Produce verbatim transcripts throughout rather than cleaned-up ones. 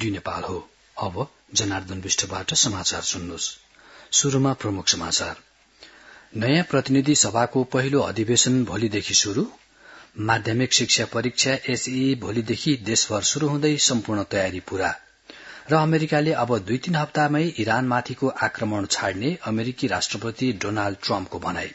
Radio Nepal हो। अब जनार्दन विष्टबाट समाचार सुन्नुहोस्। शुरूमा प्रमुख समाचार। नयाँ प्रतिनिधि सभाको पहिलो अधिवेशन भोलिदेखि शुरू। माध्यमिक शिक्षा परीक्षा एसईई भोलिदेखि देशभर शुरू हुँदै सम्पूर्ण तयारी पूरा। र अमेरिकाले अब दुई तीन हप्तामै इरानमाथिको आक्रमण छाड्ने अमेरिकी राष्ट्रपति डोनाल्ड ट्रम्पको भनाई।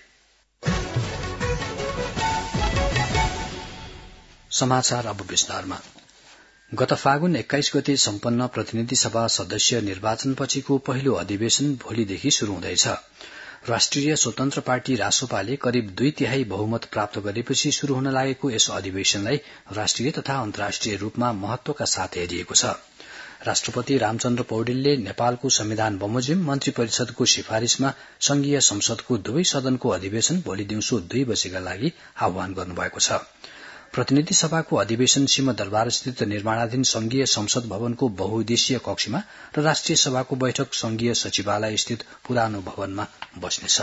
समाचार अब विस्तारमा। गत फागुन एक्काइस गते सम्पन्न प्रतिनिधि सभा सदस्य निर्वाचनपछिको पहिलो अधिवेशन भोलिदेखि शुरू हुँदैछ। राष्ट्रिय स्वतन्त्र पार्टी रासोपाले करिब दुई तिहाई बहुमत प्राप्त गरेपछि शुरू हुन लागेको यस अधिवेशनलाई राष्ट्रिय तथा अन्तर्राष्ट्रिय रूपमा महत्वका साथ हेरिएको छ। राष्ट्रपति रामचन्द्र पौडेलले नेपालको संविधान बमोजिम मन्त्री परिषदको सिफारिशमा संघीय संसदको दुवै सदनको अधिवेशन भोलि दिउँसो दुई बजेका लागि आह्वान गर्नुभएको छ। प्रतिनिधि सभाको अधिवेशन सिंहदरबार स्थित निर्माणाधीन संघीय संसद भवनको बहुउद्देश्यीय कक्षमा र राष्ट्रिय सभाको बैठक संघीय सचिवालय स्थित पुरानो भवनमा बस्नेछ।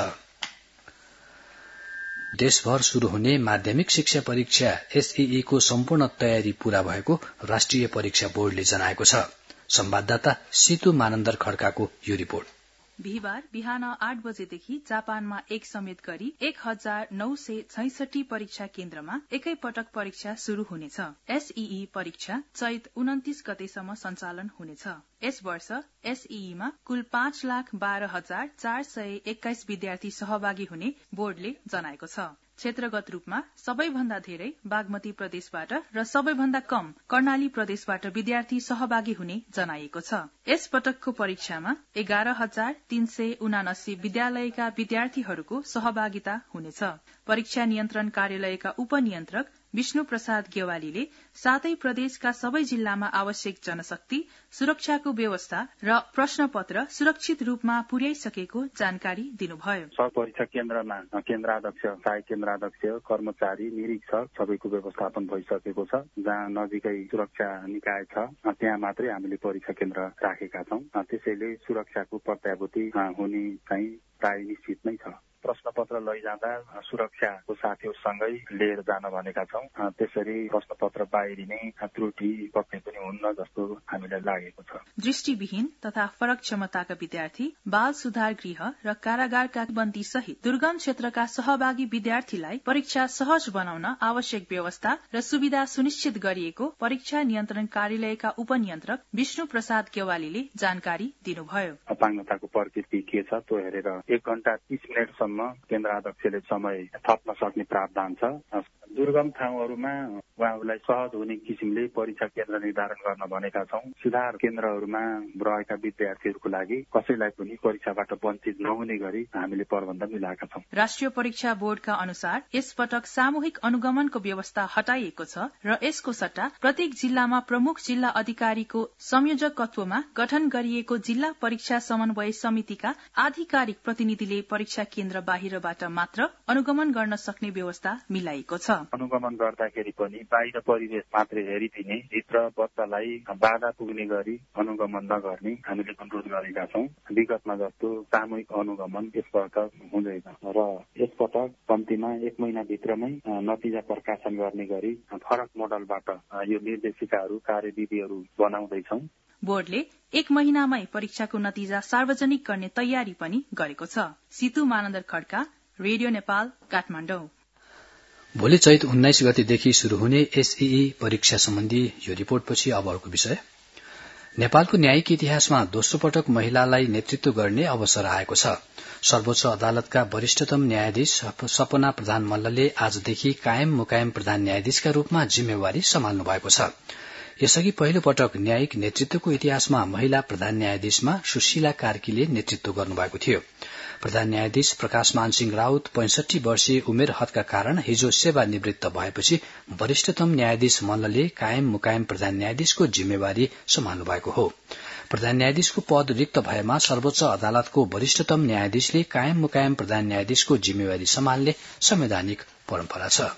देशभर शुरू हुने माध्यमिक शिक्षा परीक्षा एसईई को सम्पूर्ण तयारी पूरा भएको राष्ट्रिय परीक्षा बोर्डले जनाएको छ। संवाददाता सीतु मानन्दर खड्काको यो रिपोर्ट। बिहिबार बिहान आठ बजेदेखि जापानमा एक समेत गरी एक हजार नौ सय छैसठी परीक्षा केन्द्रमा एकै पटक परीक्षा शुरू हुनेछ। एसईई परीक्षा चैत उन्तिस गतेसम्म सञ्चालन हुनेछ। यस वर्ष एसईईमा कुल पाँच लाख बाह्र हजार चार सय एक्काइस विद्यार्थी सहभागी हुने बोर्डले जनाएको छ। क्षेत्रगत रूपमा सबैभन्दा धेरै बागमती प्रदेशबाट र सबैभन्दा कम कर्णाली प्रदेशबाट विद्यार्थी सहभागी हुने जनाइएको छ। यस पटकको परीक्षामा एघार हजार तीन सय उनासी विद्यालयका विद्यार्थीहरूको सहभागिता हुनेछ। परीक्षा नियन्त्रण कार्यालयका उपनियन्त्रक विष्णु प्रसाद गेवालीले सातै प्रदेशका सबै जिल्लामा आवश्यक जनशक्ति, सुरक्षाको व्यवस्था र प्रश्नपत्र सुरक्षित रूपमा पुर्याइसकेको जानकारी दिनुभयो। सब परीक्षा केन्द्रमा केन्द्राध्यक्ष, सहायक केन्द्राध्यक्ष, कर्मचारी, निरीक्षक सबैको व्यवस्थापन भइसकेको छ। जहाँ नजिकै सुरक्षा निकाय छ त्यहाँ मात्रै हामीले परीक्षा केन्द्र राखेका छौं। त्यसैले सुरक्षाको प्रत्याभूति हुने चाहिँ प्राय निश्चित नै छ। प्रश्नपत्र लैजाँदा सुरक्षाको साथीहरूसँगै लिएर जान भनेका छौं। त्यसरी प्रश्नपत्र बाहिरिने त्रुटि पक्कै पनि हुन्न जस्तो हामीलाई लागेको छ। दृष्टिविहीन तथा फरक क्षमताका विद्यार्थी, बाल सुधार गृह र कारागारका बन्दी सहित दुर्गम क्षेत्रका सहभागी विद्यार्थीलाई परीक्षा सहज बनाउन आवश्यक व्यवस्था र सुविधा सुनिश्चित गरिएको परीक्षा नियन्त्रण कार्यालयका उपनियन्त्रक विष्णु प्रसाद गेवालीले जानकारी दिनुभयो। अपाङ्गताको प्रकृति के छ त्यो हेरेर एक घण्टा तीस मिनटसम्म केन्द्राध्यक्षले समय थप्न सक्ने प्रावधान छ। दुर्गम ठाउँहरूमा उहाँहरूलाई सहज हुने किसिमले परीक्षा केन्द्र निर्धारण गर्न भनेका छौं। सुधार केन्द्रहरूमा रहेका विद्यार्थीहरूको लागि कसैलाई पनि परीक्षाबाट वञ्चित नहुने गरी हामीले प्रबन्ध मिलाएका छौं। राष्ट्रिय परीक्षा बोर्डका अनुसार यस पटक सामूहिक अनुगमनको व्यवस्था हटाइएको छ र यसको सट्टा प्रत्येक जिल्लामा प्रमुख जिल्ला अधिकारीको संयोजकत्वमा गठन गरिएको जिल्ला परीक्षा समन्वय समितिका आधिकारिक प्रतिनिधिले परीक्षा केन्द्र बाहिरबाट मात्र अनुगमन गर्न सक्ने व्यवस्था मिलाइएको छ। अनुगमन गर्दाखेरि पनि बाहिर परिवेश मात्रै हेरिदिने, भित्र बच्चालाई बाधा पुग्ने गरी अनुगमन नगर्ने हामीले अनुरोध गरेका छौं। विगतमा जस्तो सामूहिक अनुगमन यसपटक हुँदैन र यसपटक कम्तीमा एक महिनाभित्रमै नतिजा प्रकाशन गर्ने गरी फरक मोडलबाट यो निर्देशिकाहरू कार्यविधिहरू बनाउँदैछौं। बोर्डले एक महिनामै परीक्षाको नतिजा सार्वजनिक गर्ने तयारी पनि गरेको छ। सीतु मानन्दर खड्का, रेडियो नेपाल, काठमाडौँ। भोलि चैत उन्नाइस गतेदेखि शुरू हुने एसईई परीक्षा सम्बन्धी यो रिपोर्टपछि अब अर्को विषय। नेपालको न्यायिक इतिहासमा दोस्रो पटक महिलालाई नेतृत्व गर्ने अवसर आएको छ। सर्वोच्च अदालतका वरिष्ठतम न्यायाधीश सपना प्रधान मल्लले आजदेखि कायम मुकायम प्रधान न्यायाधीशका रूपमा जिम्मेवारी सम्हाल्नु भएको छ। यसअघि पहिलो पटक न्यायिक नेतृत्वको इतिहासमा महिला प्रधान न्यायाधीशमा सुशीला कार्कीले नेतृत्व गर्नुभएको थियो। प्रधान न्यायाधीश प्रकाशमान सिंह राउत पैंसठी वर्षीय उमेर हदका कारण हिजो सेवानिवृत्त भएपछि वरिष्ठतम न्यायाधीश मल्लले कायम मुकायम प्रधान न्यायाधीशको जिम्मेवारी सम्हाल्नु भएको हो। प्रधान न्यायाधीशको पद रिक्त भएमा सर्वोच्च अदालतको वरिष्ठतम न्यायाधीशले कायम मुकायम प्रधान न्यायाधीशको जिम्मेवारी सम्हाल्ने संवैधानिक परम्परा छ।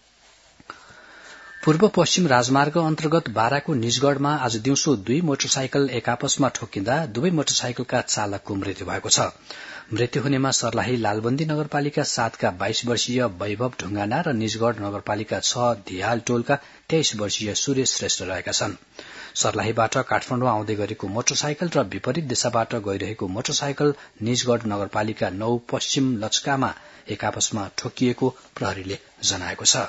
पूर्व पश्चिम राजमार्ग अन्तर्गत बाराको निजगढ़मा आज दिउँसो दुई मोटरसाइकल एकापसमा ठोकिँदा दुवै मोटरसाइकलका चालकको मृत्यु भएको छ। मृत्यु हुनेमा सर्लाही लालबन्दी नगरपालिका सातका बाइस वर्षीय वैभव ढुंगाना र निजगढ़ नगरपालिका छ धियाल टोलका तेइस वर्षीय सुरेश श्रेष्ठ रहेका छन्। सर्लाहीबाट काठमाडौँ आउँदै गरेको मोटरसाइकल र विपरीत दिशाबाट गइरहेको मोटरसाइकल निजगढ़ नगरपालिका नौ पश्चिम लचकामा एक आपसमा ठोकिएको प्रहरीले जनाएको छ।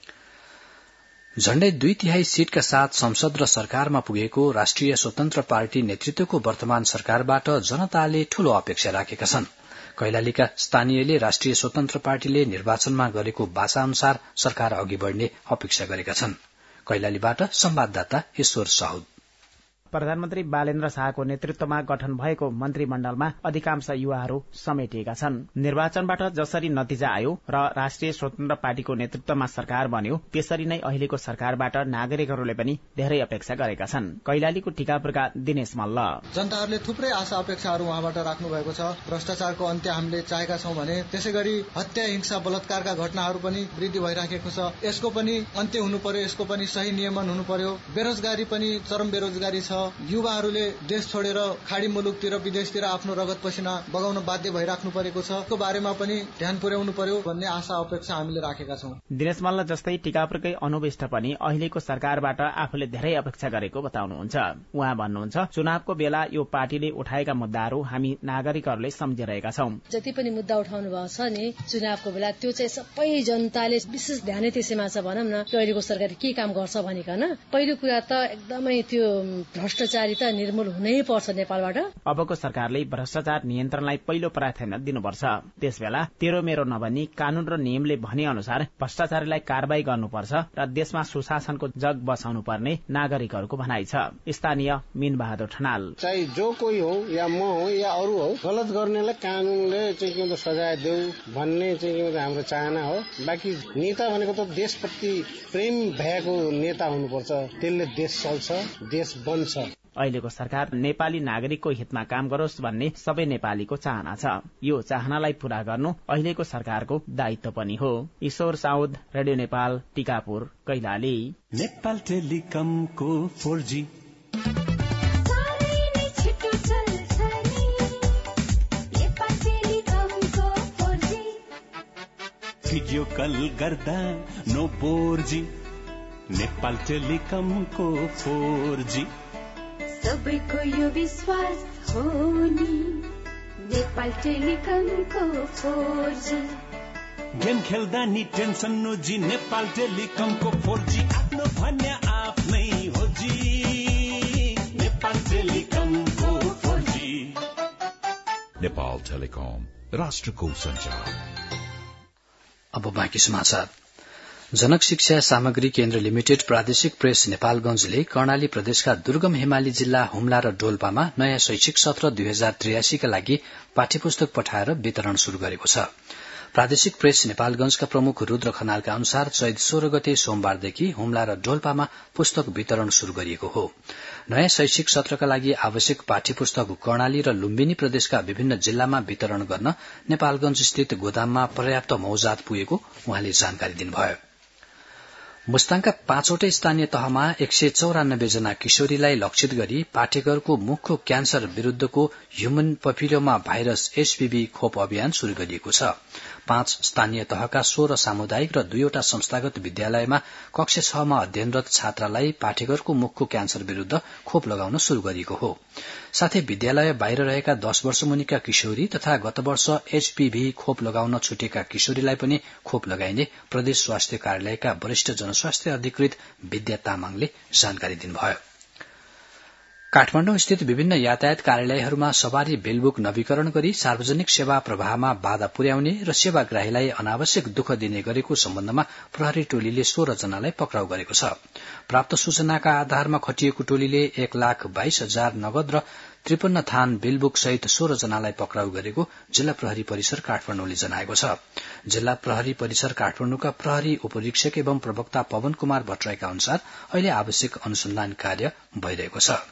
झण्डै दुई तिहाई सीटका साथ संसद र सरकारमा पुगेको राष्ट्रिय स्वतन्त्र पार्टी नेतृत्वको वर्तमान सरकारबाट जनताले ठूलो अपेक्षा राखेका छन्। कैलालीका स्थानीयले राष्ट्रिय स्वतन्त्र पार्टीले निर्वाचनमा गरेको वाचा अनुसार सरकार अघि बढ़ने अपेक्षा गरेका छन्। कैलालीबाट संवाददाता ईश्वर साउद। प्रधानमन्त्री बालेन्द्र शाहको नेतृत्वमा गठन भएको मन्त्रीमण्डलमा अधिकांश युवाहरू समेटिएका छन्। निर्वाचनबाट जसरी नतिजा आयो र राष्ट्रिय स्वतन्त्र पार्टीको नेतृत्वमा सरकार बन्यो, त्यसरी नै अहिलेको सरकारबाट नागरिकहरूले पनि धेरै अपेक्षा गरेका छन्। कैलालीको टिकापुरका दिनेश मल्ल। जनताहरूले थुप्रै आशा अपेक्षाहरू उहाँबाट राख्नु भएको छ। भ्रष्टाचारको अन्त्य हामीले चाहेका छौं भने त्यसै गरी हत्या, हिंसा, बलात्कारका घटनाहरू पनि वृद्धि भइराखेको छ। यसको पनि अन्त्य हुनु पर्यो, यसको पनि सही नियमन हुनु पर्यो। बेरोजगारी पनि चरम बेरोजगारी छ। युवाहरूले देश छोडेर खाडी मुलुकतिर विदेशतिर आफ्नो रगत पसिना बगाउन बाध्य भइराख्नु परेको छ। यसको बारेमा पनि ध्यान पुर्याउनु पर्यो भन्ने आशा अपेक्षा हामीले राखेका छौं। दिनेश मल्ल जस्तै टिकापुरकै अनुविष्ट पनि अहिलेको सरकारबाट आफूले धेरै अपेक्षा गरेको बताउनुहुन्छ। उहाँ भन्नुहुन्छ, चुनावको बेला यो पार्टीले उठाएका मुद्दाहरू हामी नागरिकहरूले सम्झिरहेका छौं। जति पनि मुद्दा उठाउनु भएको छ नि चुनावको बेला, त्यो चाहिँ सबै जनताले विशेष ध्यान त्यसैमा छ। भनौं न अहिलेको सरकारले के काम गर्छ भनिकन पहिलो कुरा त एकदमै त्यो भ्रष्टाचारी त निर्मूल हुनै पर्छ नेपालबाट। अबको सरकारले भ्रष्टाचार नियन्त्रणलाई पहिलो प्राथमिकता दिनुपर्छ। त्यसबेला तेरो मेरो नभनी कानून र नियमले भने अनुसार भ्रष्टाचारीलाई कारवाही गर्नुपर्छ र देशमा सुशासनको जग बसाउनु पर्ने नागरिकहरूको भनाइ छ। स्थानीय मीन बहादुर ठनाल। चाहे जो कोही हो या म हो या अरू हो, गलत गर्नेलाई कानूनले चाहिँ के सजाय देऊ भन्ने चाहिँ हाम्रो चाहना हो। बाँकी नेता भनेको त देशप्रति प्रेम भएको नेता हुनुपर्छ। त्यसले देश चल्छ, देश बन्छ। अहिलेको सरकार नेपाली नागरिकको हितमा काम गरोस् भन्ने सबै नेपालीको चाहना छ। यो चाहनालाई पूरा गर्नु अहिलेको सरकारको दायित्व पनि हो। ईश्वर साउद, रेडियो नेपाल, टिकापुर, कैलाली। नेपाल टेलिकमको फोर जी भिडियो कल गर्दा नो बोर जी। नेपाल टेलिकमको फोर जी सबैको यो विश्वास हो नि। नेपाल टेलिकमको फोर जी। गेम खेल्दा नि टेन्सन नो जी। नेपाल टेलिकमको फोर जी आफ्नो भन्ने आफ्नै हो जी। नेपाल टेलिकमको फोर जी। नेपाल टेलिकम, राष्ट्रको सञ्चार। अब बाँकी समाचार। जनक शिक्षा सामग्री केन्द्र लिमिटेड प्रादेशिक प्रेस नेपालगंजले कर्णाली प्रदेशका दुर्गम हिमाली जिल्ला हुम्ला र डोल्पामा नयाँ शैक्षिक सत्र दुई हजार त्रियासीका लागि पाठ्यपुस्तक पठाएर वितरण शुरू गरेको छ। प्रादेशिक प्रेस नेपालगंजका प्रमुख रुद्र खनालका अनुसार चैत सोह्र गते सोमबारदेखि हुम्ला र डोल्पामा पुस्तक वितरण शुरू गरिएको हो। नयाँ शैक्षिक सत्रका लागि आवश्यक पाठ्यपुस्तक कर्णाली र लुम्बिनी प्रदेशका विभिन्न जिल्लामा वितरण गर्न नेपालगंज स्थित गोदाममा पर्याप्त मौजात पुगेको उहाँले जानकारी दिनुभयो। मुस्ताङका पाँचवटै स्थानीय तहमा एक सय चौरानब्बे जना किशोरीलाई लक्षित गरी पाठेघरको मुखको क्यान्सर विरूद्धको ह्युमन पपिलोमा भाइरस एचपीभी खोप अभियान शुरू गरिएको छ। पाँच स्थानीय तहका सोह्र सामुदायिक र दुईवटा संस्थागत विद्यालयमा कक्षा छमा अध्ययनरत छात्रालाई पाठेघरको मुखको क्यान्सर विरूद्ध खोप लगाउन शुरू गरिएको हो। साथै विद्यालय बाहिर रहेका दश वर्ष मुनिका किशोरी तथा गत वर्ष एचपीभी खोप लगाउन छुटेका किशोरीलाई पनि खोप लगाइने प्रदेश स्वास्थ्य कार्यालयका वरिष्ठ जनस्वास्थ्य अधिकृत विद्या तामाङले जानकारी दिनुभयो। काठमाडौँ स्थित विभिन्न यातायात कार्यालयहरूमा सवारी बेलबुक नवीकरण गरी सार्वजनिक सेवा प्रवाहमा बाधा पुर्याउने र सेवाग्राहीलाई अनावश्यक दुःख दिने गरेको सम्बन्धमा प्रहरी टोलीले सोह्र जनालाई पक्राउ गरेको छ। प्राप्त सूचनाका आधारमा खटिएको टोलीले एक लाख बाइस हजार नगद र त्रिपन्न थान बेलबुक सहित सोह्र जनालाई पक्राउ गरेको जिल्ला प्रहरी परिसर काठमाडौँले जनाएको छ। जिल्ला प्रहरी परिसर काठमाडौँका प्रहरी उपरीक्षक एवं प्रवक्ता पवन कुमार भट्टराईका अनुसार अहिले आवश्यक अनुसन्धान कार्य भइरहेको छ।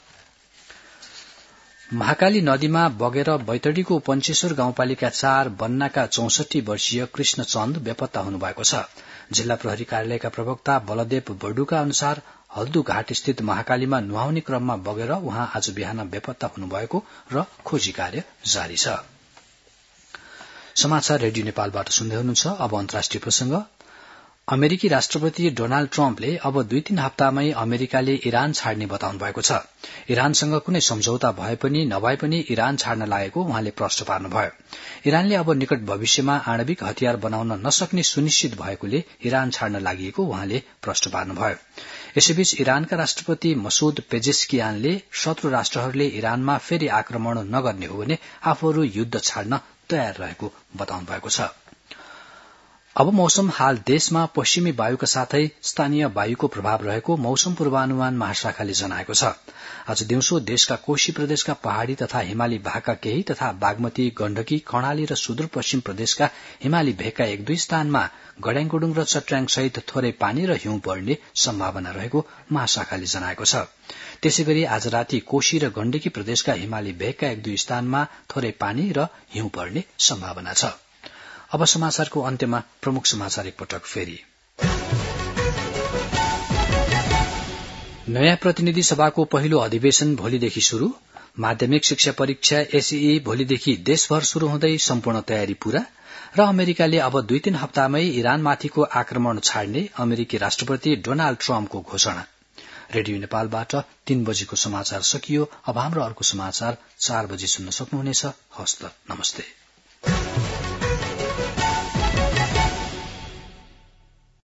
महाकाली नदीमा बगेर बैतडीको पञ्चेश्वर गाउँपालिका चार बन्नाका चौसठी वर्षीय कृष्ण चन्द बेपत्ता हुनुभएको छ। जिल्ला प्रहरी कार्यालयका प्रवक्ता बलदेव बडुका अनुसार हल्दू घाट स्थित महाकालीमा नुहाउने क्रममा बगेर उहाँ आज बिहान बेपत्ता हुनुभएको र खोजी कार्य जारी छ। समाचार रेडियो नेपालबाट सुन्दै हुनुहुन्छ। अब अन्तर्राष्ट्रिय प्रसंग। अमेरिकी राष्ट्रपति डोनाल्ड ट्रम्पले अब दुई तीन हप्तामै अमेरिकाले इरान छाड्ने बताउनु भएको छ। इरानसँग कुनै सम्झौता भए पनि नभए पनि इरान छाड्न लागेको उहाँले प्रश्न पार्नुभयो। इरानले अब निकट भविष्यमा आणविक हतियार बनाउन नसक्ने सुनिश्चित भएकोले इरान छाड्न लागि उहाँले प्रश्न पार्नुभयो। यसैबीच इरानका राष्ट्रपति मसूद पेजेस्कियानले शत्रु राष्ट्रहरूले इरानमा फेरि आक्रमण नगर्ने हो भने आफूहरू युद्ध छाड्न तयार रहेको बताउनु भएको छ। अब मौसम। हाल देशमा पश्चिमी वायुका साथै स्थानीय वायुको प्रभाव रहेको मौसम पूर्वानुमान महाशाखाले जनाएको छ। आज दिउँसो देशका कोशी प्रदेशका पहाड़ी तथा हिमाली भागका केही तथा बागमती, गण्डकी, कर्णाली र सुदूरपश्चिम प्रदेशका हिमाली भेगका एक दुई स्थानमा गड्याङगुडुङ र चट्याङ सहित थोरै पानी र हिउँ पर्ने सम्भावना रहेको महाशाखाले जनाएको छ। त्यसै गरी आज राति कोशी र गण्डकी प्रदेशका हिमाली भेगका एक दुई स्थानमा थोरै पानी र हिउँ पर्ने सम्भावना छ। अब समाचारको अन्त्यमा प्रमुख समाचार एकपटक फेरि। नयाँ प्रतिनिधि सभाको पहिलो अधिवेशन भोलिदेखि शुरू। माध्यमिक शिक्षा परीक्षा एसईई भोलिदेखि देशभर शुरू हुँदै सम्पूर्ण तयारी पूरा। र अमेरिकाले अब दुई तीन हप्तामै इरानमाथिको आक्रमण छाड्ने अमेरिकी राष्ट्रपति डोनाल्ड ट्रम्पको घोषणा। रेडियो नेपालबाट तीन बजेको समाचार सकियो। अब हाम्रो अर्को समाचार चार बजे सुन्न सक्नुहुनेछ। हस्त नमस्ते।